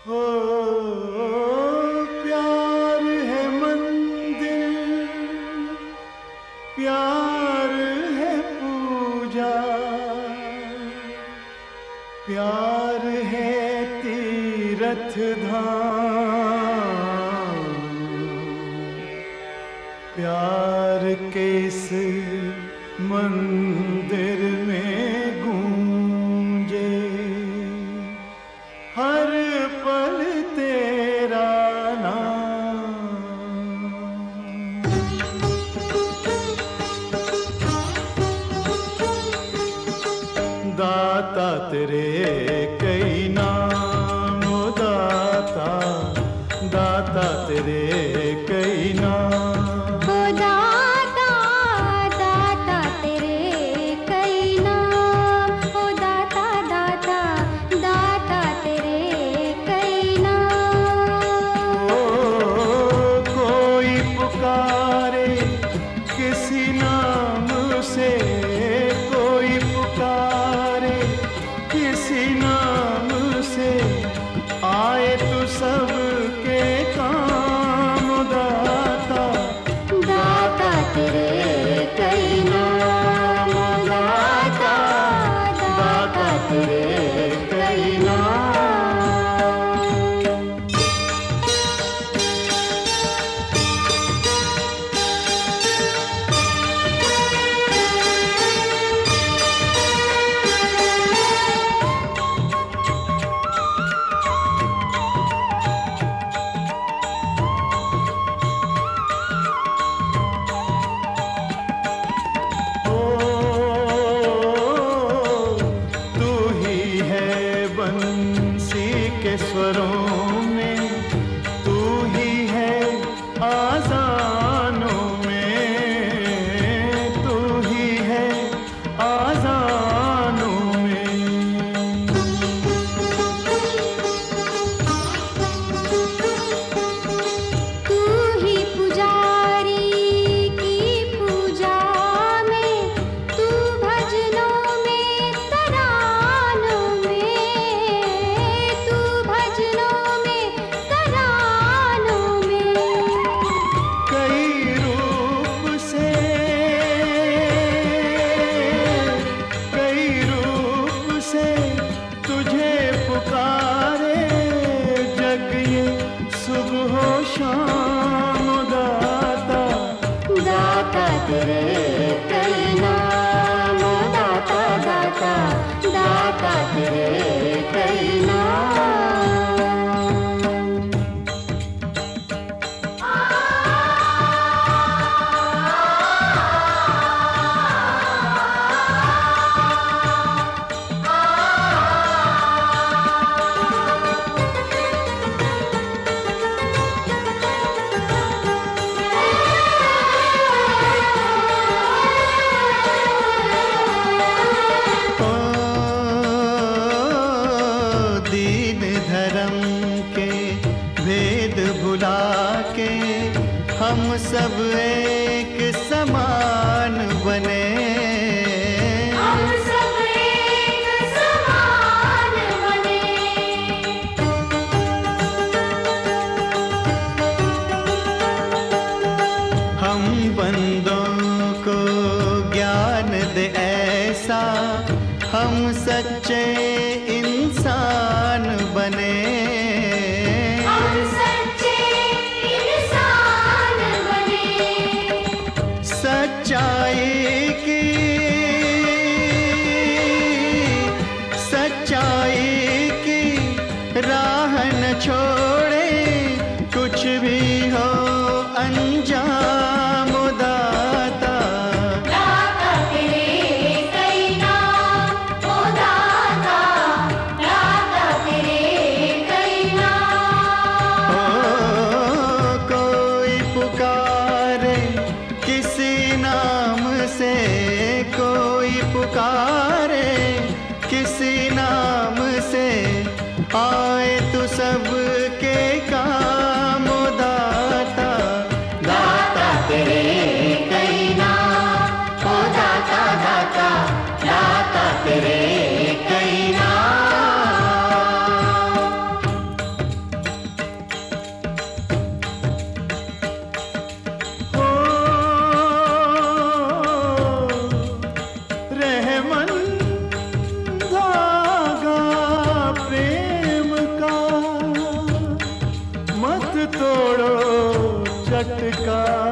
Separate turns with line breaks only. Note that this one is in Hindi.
हो प्यार है मंदिर, प्यार है पूजा, प्यार है तीर्थ धाम, प्यार के इस मंदिर में गूंजे हर पल तेरा नाम। दाता तेरे कई नाम, ओ दाता, दाता तेरे कई नाम। किसी नाम से कोई पुकारे, किसी नाम से आए तो सबके काम। दाता दाता तेरे कई नाम, दाता दाता तेरे कई नाम। बंसी के स्वरों में तू ही है, आज़ानों में तू ही है, आज़ानों में।
तू ही पुजारी की पूजा में, तू भजनों में तरानों में, तू भजनों में तरानों में।
कई रूप से तुझे पुकारे जग ये सुबह शाम। दाता दाता तेरे कई नाम, दाता दाता दाता तेरे कई नाम। दीन धर्म के भेद भुला के हम सब एक समान बने,
हम सब एक समान बने।
हम बंदों को ज्ञान दे ऐसा, हम सच्चे इंसान बने,
हम सच्चे इंसान बने।
सच्चाई की राह न छोड़े, कुछ भी हो अंजाम। दाता
दाता तेरे कई नाम, ओ दाता दाता तेरे कई नाम।
ओ कोई पुकारे किसी नाम से, कोई पुकारे किसी नाम से आए तो सबके काम। दाता दाता तेरे कई नाम, ओ दाता दाता दाता तेरे कई नाम। झटका